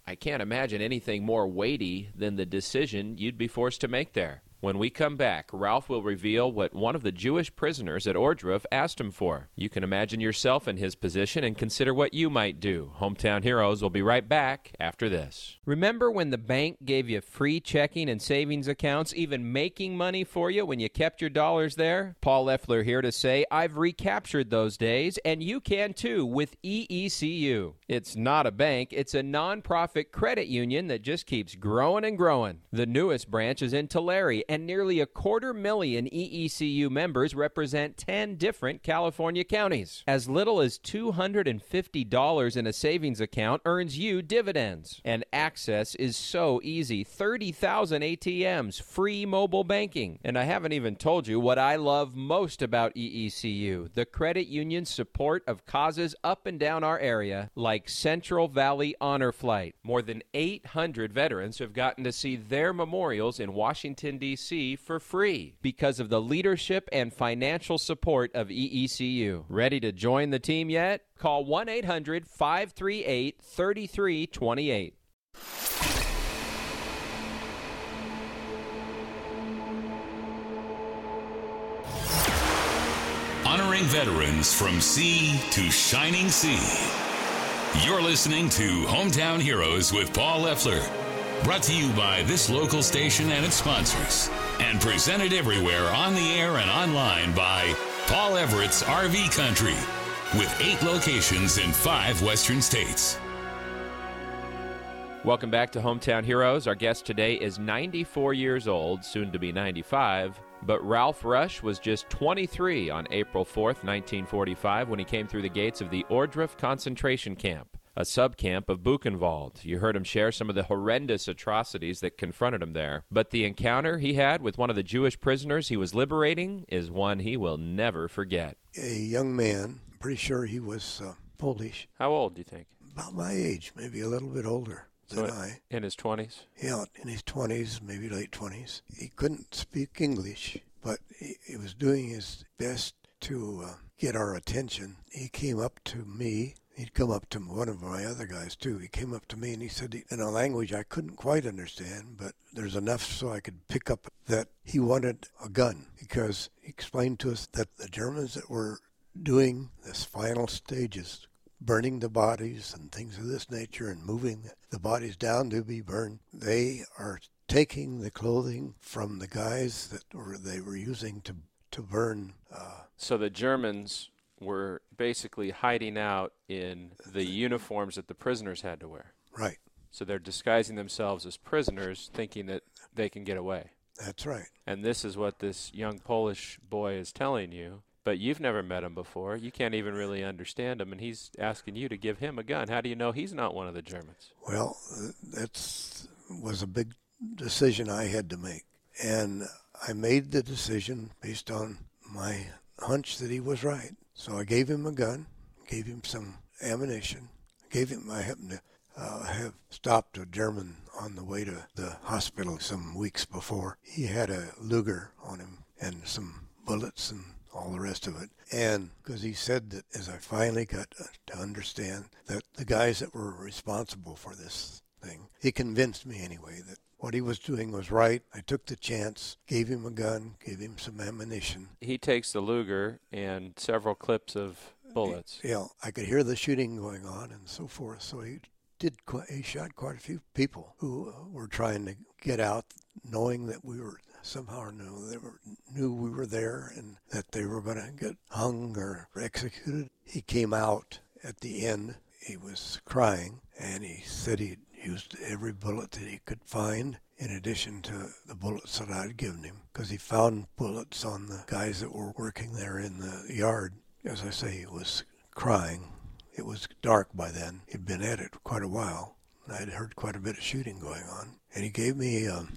S4: I can't imagine anything more weighty than the decision you'd be forced to make there. When we come back, Ralph will reveal what one of the Jewish prisoners at Ohrdruf asked him for. You can imagine yourself in his position and consider what you might do. Hometown Heroes will be right back after this. Remember when the bank gave you free checking and savings accounts, even making money for you when you kept your dollars there? Paul Leffler here to say I've recaptured those days, and you can too with E E C U. It's not a bank, it's a nonprofit credit union that just keeps growing and growing. The newest branch is in Tulare, and nearly a quarter million E E C U members represent ten different California counties. As little as two hundred fifty dollars in a savings account earns you dividends. And access is so easy. thirty thousand A T Ms, free mobile banking. And I haven't even told you what I love most about E E C U, the credit union's support of causes up and down our area, like Central Valley Honor Flight. More than eight hundred veterans have gotten to see their memorials in Washington, D C for free because of the leadership and financial support of E E C U. Ready to join the team yet? Call one eight hundred five three eight three three two eight.
S1: Honoring veterans from sea to shining sea. You're listening to Hometown Heroes with Paul Leffler. Brought to you by this local station and its sponsors. And presented everywhere on the air and online by Paul Everett's R V Country. With eight locations in five western states.
S4: Welcome back to Hometown Heroes. Our guest today is ninety-four years old, soon to be ninety-five. But Ralph Rush was just twenty-three on April fourth, nineteen forty-five, when he came through the gates of the Ohrdruf concentration camp, a subcamp of Buchenwald. You heard him share some of the horrendous atrocities that confronted him there. But the encounter he had with one of the Jewish prisoners he was liberating is one he will never forget.
S3: A young man, I'm pretty sure he was uh, Polish.
S2: How old do you think?
S3: About my age, maybe a little bit older than
S2: So
S3: I.
S2: in his twenties?
S3: Yeah, in his twenties, maybe late twenties. He couldn't speak English, but he, he was doing his best to uh, get our attention. He came up to me. He'd come up to one of my other guys, too. He came up to me and he said, in a language I couldn't quite understand, but there's enough so I could pick up that he wanted a gun, because he explained to us that the Germans that were doing this final stages, burning the bodies and things of this nature and moving the bodies down to be burned, they are taking the clothing from the guys that were they were using to, to burn. Uh,
S2: So the Germans were basically hiding out in the uniforms that the prisoners had to wear.
S3: right.
S2: So they're disguising themselves as prisoners, thinking that they can get away.
S3: That's right.
S2: And this is what this young Polish boy is telling you. But you've never met him before. You can't even really understand him, and he's asking you to give him a gun. How do you know he's not one of the Germans?
S3: Well, that was a big decision I had to make. And I made the decision based on my hunch that he was right. So I gave him a gun, gave him some ammunition, gave him, I happened to uh, have stopped a German on the way to the hospital some weeks before. He had a Luger on him and some bullets and all the rest of it. And because he said that, as I finally got to understand that the guys that were responsible for this thing, he convinced me anyway that what he was doing was right. I took the chance, gave him a gun, gave him some ammunition.
S2: He takes the Luger and several clips of bullets.
S3: Yeah, I could hear the shooting going on and so forth. So he did. Quite, he shot quite a few people who uh, were trying to get out, knowing that we were somehow knew they were knew we were there and that they were going to get hung or executed. He came out at the end. He was crying, and he said he'd used every bullet that he could find, in addition to the bullets that I'd given him, because he found bullets on the guys that were working there in the yard. As I say, he was crying. It was dark by then. He'd been at it quite a while. I'd heard quite a bit of shooting going on. And he gave me um,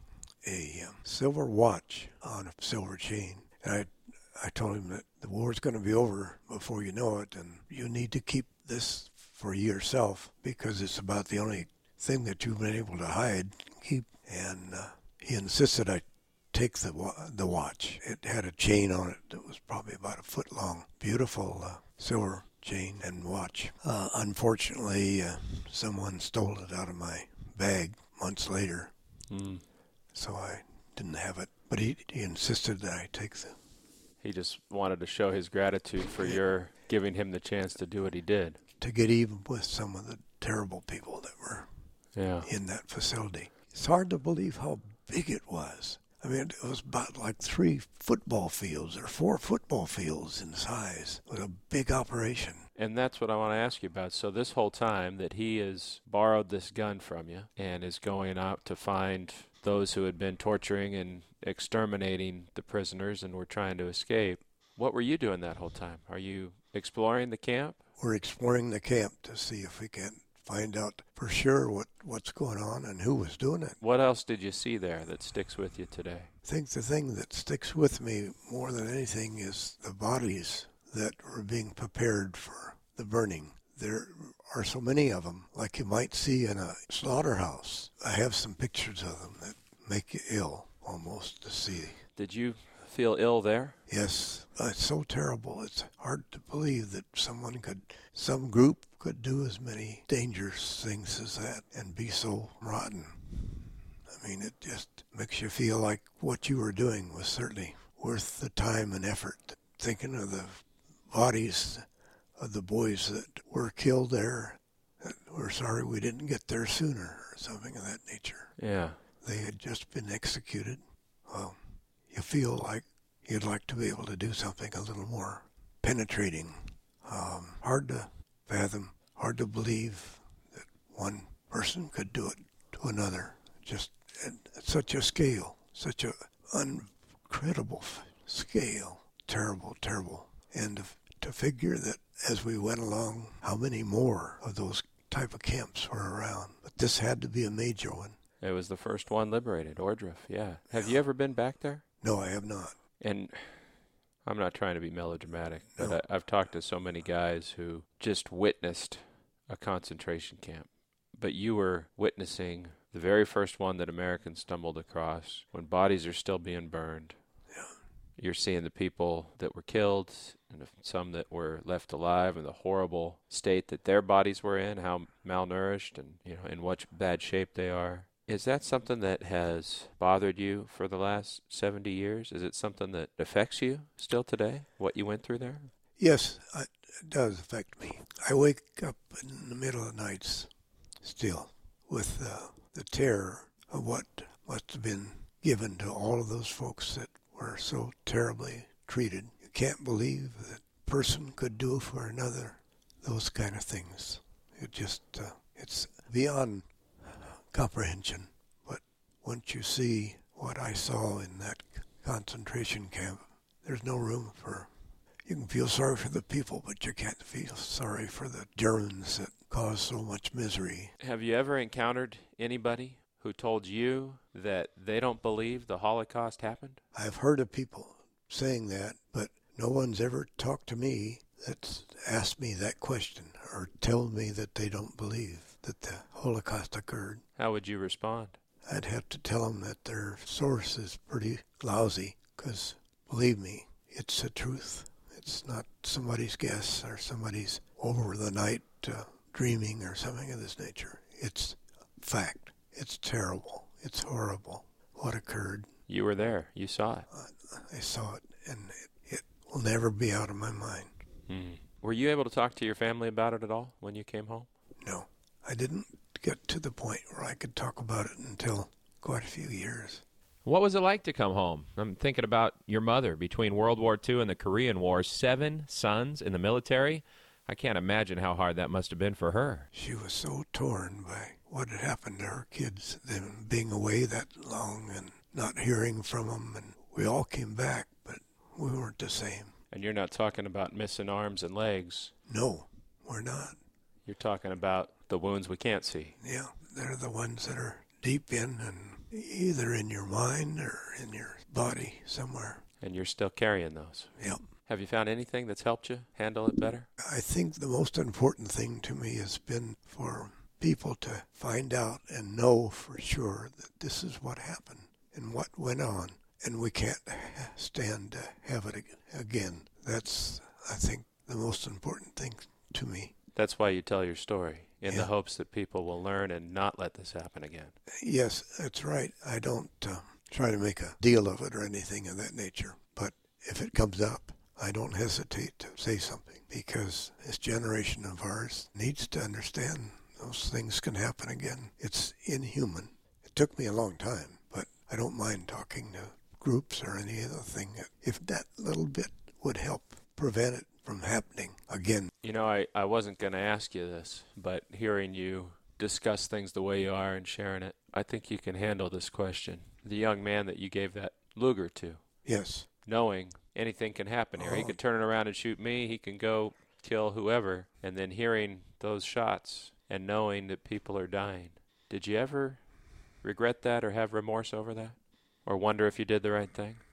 S3: a um, silver watch on a silver chain. And I I told him that the war's going to be over before you know it, and you need to keep this for yourself, because it's about the only thing that you've been able to hide, keep. And uh, he insisted I take the wa- the watch. It had a chain on it that was probably about a foot long. Beautiful uh, silver chain and watch. Uh, unfortunately, uh, someone stole it out of my bag months later,
S2: mm.
S3: so I didn't have it. But he, he insisted that I take the...
S2: He just wanted to show his gratitude for yeah. your giving him the chance to do what he did.
S3: To get even with some of the terrible people that were
S2: yeah.
S3: in that facility. It's hard to believe how big it was. I mean, it was about like three football fields or four football fields in size. It was a big operation.
S2: And that's what I want to ask you about. So this whole time that he has borrowed this gun from you and is going out to find those who had been torturing and exterminating the prisoners and were trying to escape, what were you doing that whole time? Are you exploring the camp?
S3: We're exploring the camp to see if we can find out for sure what, what's going on and who was doing it.
S2: What else did you see there that sticks with you today?
S3: I think the thing that sticks with me more than anything is the bodies that were being prepared for the burning. There are so many of them, like you might see in a slaughterhouse. I have some pictures of them that make you ill almost to see.
S2: Did you feel ill there?
S3: Yes. It's so terrible. It's hard to believe that someone could, some group could do as many dangerous things as that and be so rotten. I mean, it just makes you feel like what you were doing was certainly worth the time and effort. Thinking of the bodies of the boys that were killed there, that we're sorry we didn't get there sooner or something of that nature.
S2: Yeah.
S3: They had just been executed. Well, you feel like you'd like to be able to do something a little more penetrating. Um, hard to fathom, hard to believe that one person could do it to another. Just at, at such a scale, such a incredible scale. Terrible, terrible. And to, to figure that as we went along, how many more of those type of camps were around. But this had to be a major one.
S2: It was the first one liberated, Ohrdruf, yeah. Have you ever been back there?
S3: No, I have not.
S2: And I'm not trying to be melodramatic, but
S3: no.
S2: I, I've talked to so many guys who just witnessed a concentration camp. But you were witnessing the very first one that Americans stumbled across when bodies are still being burned.
S3: Yeah.
S2: You're seeing the people that were killed and some that were left alive and the horrible state that their bodies were in, how malnourished and, you know, in what bad shape they are. Is that something that has bothered you for the last seventy years? Is it something that affects you still today, what you went through there?
S3: Yes, it does affect me. I wake up in the middle of the nights still with uh, the terror of what must have been given to all of those folks that were so terribly treated. You can't believe that a person could do for another those kind of things. It just, uh, it's beyond comprehension. But once you see what I saw in that concentration camp, there's no room for, you can feel sorry for the people, but you can't feel sorry for the Germans that caused so much misery.
S2: Have you ever encountered anybody who told you that they don't believe the Holocaust happened?
S3: I've heard of people saying that, but no one's ever talked to me that's asked me that question or told me that they don't believe that the Holocaust occurred.
S2: How would you respond?
S3: I'd have to tell them that their source is pretty lousy, because believe me, it's the truth. It's not somebody's guess or somebody's over the night uh, dreaming or something of this nature. It's fact. It's terrible. It's horrible what occurred.
S2: You were there. You saw it.
S3: Uh, I saw it, and it, it will never be out of my mind.
S2: Hmm. Were you able to talk to your family about it at all when you came home?
S3: No. I didn't get to the point where I could talk about it until quite a few years.
S4: What was it like to come home? I'm thinking about your mother between World War Two and the Korean War, seven sons in the military. I can't imagine how hard that must have been for her.
S3: She was so torn by what had happened to her kids, them being away that long and not hearing from them. And we all came back, but we weren't the same.
S2: And you're not talking about missing arms and legs.
S3: No, we're not.
S2: You're talking about the wounds we can't see.
S3: Yeah, they're the ones that are deep in and either in your mind or in your body somewhere.
S2: And you're still carrying those.
S3: Yep.
S2: Have you found anything that's helped you handle it better?
S3: I think the most important thing to me has been for people to find out and know for sure that this is what happened and what went on, and we can't stand to have it again. That's, I think, the most important thing to me.
S2: That's why you tell your story, in
S3: Yeah.
S2: the hopes that people will learn and not let this happen again.
S3: Yes, that's right. I don't uh, try to make a deal of it or anything of that nature. But if it comes up, I don't hesitate to say something, because this generation of ours needs to understand those things can happen again. It's inhuman. It took me a long time, but I don't mind talking to groups or any other thing. If that little bit would help prevent it from happening again.
S2: You know, I, I wasn't going to ask you this, but hearing you discuss things the way you are and sharing it, I think you can handle this question. The young man that you gave that Luger to.
S3: Yes.
S2: Knowing anything can happen here.
S3: Oh.
S2: He could turn it around and shoot me. He can go kill whoever. And then hearing those shots and knowing that people are dying. Did you ever regret that or have remorse over that? Or wonder if you did the right thing?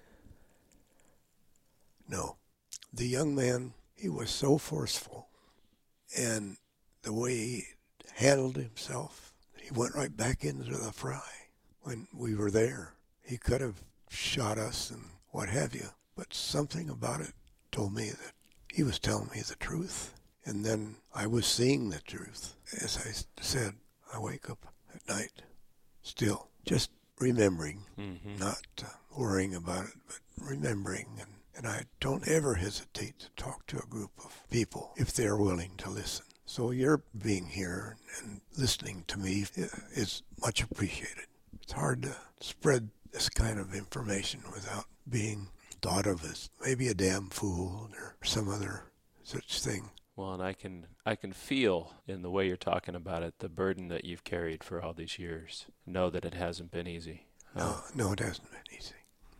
S3: No. The young man, he was so forceful. And the way he handled himself, he went right back into the fry when we were there. He could have shot us and what have you, but something about it told me that he was telling me the truth. And then I was seeing the truth. As I said, I wake up at night still just remembering,
S2: Mm-hmm.
S3: not uh, worrying about it, but remembering. And, and I don't ever hesitate to talk to a group of people if they're willing to listen. So your being here and listening to me is much appreciated. It's hard to spread this kind of information without being thought of as maybe a damn fool or some other such thing.
S2: Well, and I can I can feel in the way you're talking about it the burden that you've carried for all these years. Know that it hasn't been easy.
S3: No, no, it hasn't been easy.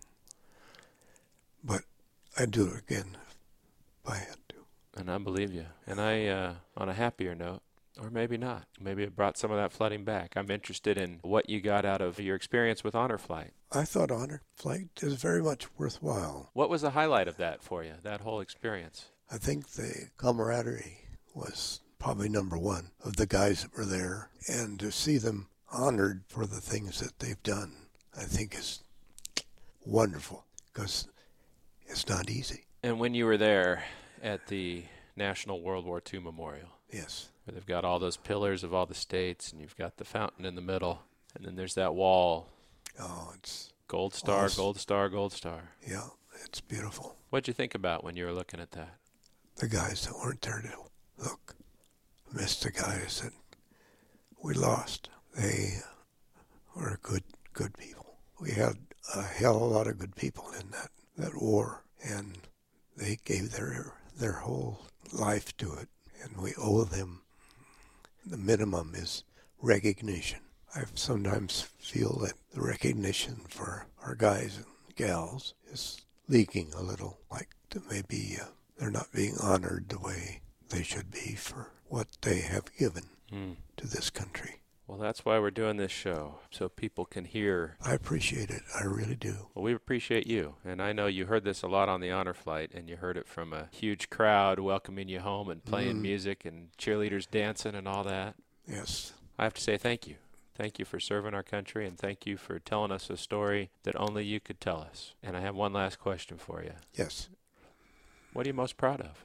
S3: But I'd do it again if I had to.
S2: And I believe you. And I, uh, on a happier note, or maybe not, maybe it brought some of that flooding back. I'm interested in what you got out of your experience with Honor Flight.
S3: I thought Honor Flight is very much worthwhile.
S2: What was the highlight of that for you, that whole experience?
S3: I think the camaraderie was probably number one of the guys that were there. And to see them honored for the things that they've done, I think is wonderful, because it's not easy.
S2: And when you were there at the National World War Two Memorial,
S3: Yes.
S2: where they've got all those pillars of all the states, and you've got the fountain in the middle, and then there's that wall,
S3: Oh, it's,
S2: gold star,
S3: Awesome.
S2: gold star, gold star.
S3: yeah, it's beautiful.
S2: What'd you think about when you were looking at that?
S3: The guys that weren't there to look, missed the guys that we lost. They were good, good people. We had a hell of a lot of good people in that, that war, and they gave their their whole life to it, and we owe them. The minimum is recognition. I sometimes feel that the recognition for our guys and gals is leaking a little, like maybe uh, they're not being honored the way they should be for what they have given
S2: Hmm.
S3: to this country.
S2: Well, that's why we're doing this show, so people can hear.
S3: I appreciate it. I really do.
S2: Well, we appreciate you, and I know you heard this a lot on the Honor Flight, and you heard it from a huge crowd welcoming you home and playing
S3: Mm.
S2: music and cheerleaders dancing and all that.
S3: Yes.
S2: I have to say thank you. Thank you for serving our country, and thank you for telling us a story that only you could tell us. And I have one last question for you.
S3: Yes.
S2: What are you most proud of?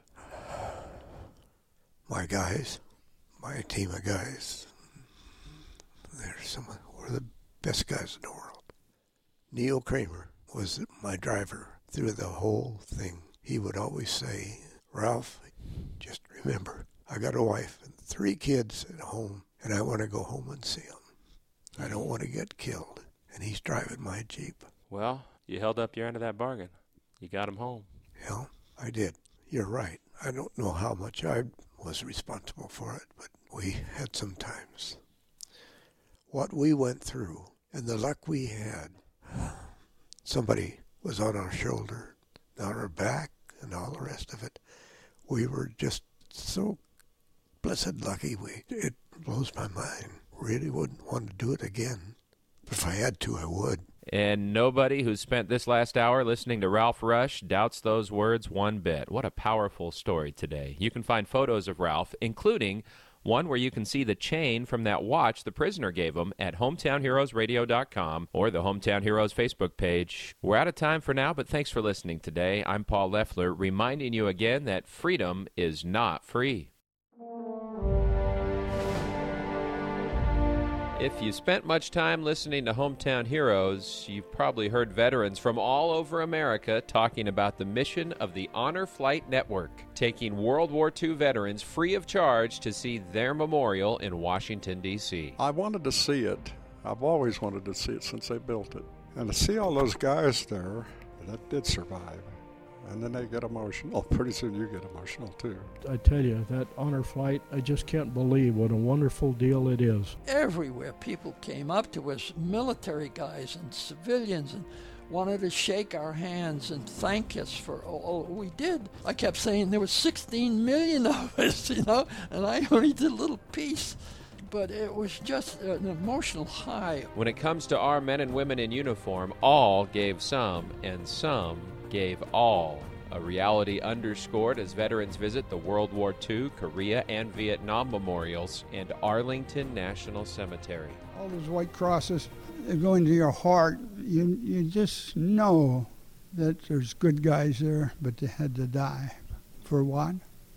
S3: My guys, my team of guys, they're some of we're the best guys in the world. Neil Kramer was my driver through the whole thing. He would always say, Ralph, just remember, I got a wife and three kids at home, and I want to go home and see them. I don't want to get killed. And he's driving my Jeep.
S2: Well, you held up your end of that bargain. You got him home.
S3: Hell, I did. You're right. I don't know how much I was responsible for it, but we had some times. What we went through and the luck we had, somebody was on our shoulder, on our back, and all the rest of it. We were just so blessed lucky. We it blows my mind. Really wouldn't want to do it again. But if I had to, I would.
S4: And nobody who's spent this last hour listening to Ralph Rush doubts those words one bit. What a powerful story today. You can find photos of Ralph, including one where you can see the chain from that watch the prisoner gave him at hometown heroes radio dot com or the Hometown Heroes Facebook page. We're out of time for now, but thanks for listening today. I'm Paul Leffler, reminding you again that freedom is not free. If you spent much time listening to Hometown Heroes, you've probably heard veterans from all over America talking about the mission of the Honor Flight Network, taking World War Two veterans free of charge to see their memorial in Washington, D C
S5: I wanted to see it. I've always wanted to see it since they built it. And to see all those guys there that did survive, and then they get emotional. Pretty soon you get emotional too.
S6: I tell you, that honor flight, I just can't believe what a wonderful deal it is.
S7: Everywhere people came up to us, military guys and civilians, and wanted to shake our hands and thank us for all we did. I kept saying there were sixteen million of us, you know, and I only did a little piece. But it was just an emotional high.
S4: When it comes to our men and women in uniform, all gave some, and some gave all. A reality underscored as veterans visit the World War Two, Korea, and Vietnam memorials and Arlington National Cemetery.
S8: All those white crosses go into your heart. You, you just know that there's good guys there, but they had to die. For what?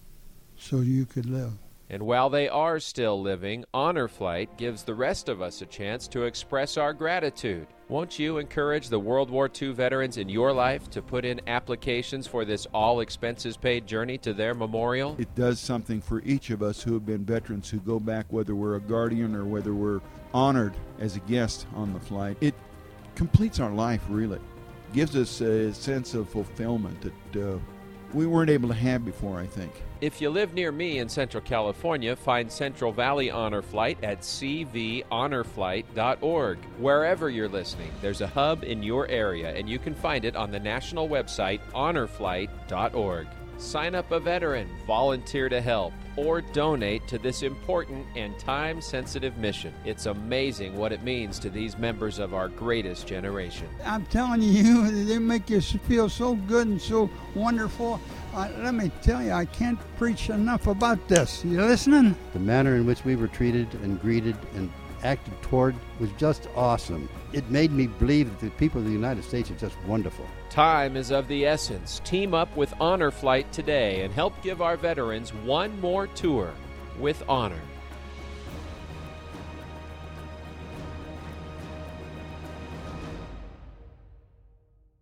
S8: So you could live.
S4: And while they are still living, Honor Flight gives the rest of us a chance to express our gratitude. Won't you encourage the World War Two veterans in your life to put in applications for this all-expenses-paid journey to their memorial?
S9: It does something for each of us who have been veterans who go back, whether we're a guardian or whether we're honored as a guest on the flight. It completes our life, really. Gives us a sense of fulfillment that uh, we weren't able to have before, I think.
S4: If you live near me in Central California, find Central Valley Honor Flight at c v honor flight dot org. Wherever you're listening, there's a hub in your area, and you can find it on the national website honor flight dot org. Sign up a veteran, volunteer to help, or donate to this important and time-sensitive mission. It's amazing what it means to these members of our greatest generation.
S8: I'm telling you, they make you feel so good and so wonderful. Uh, let me tell you, I can't preach enough about this. You listening?
S10: The manner in which we were treated and greeted and acted toward was just awesome. It made me believe that the people of the United States are just wonderful.
S4: Time is of the essence. Team up with Honor Flight today and help give our veterans one more tour with honor.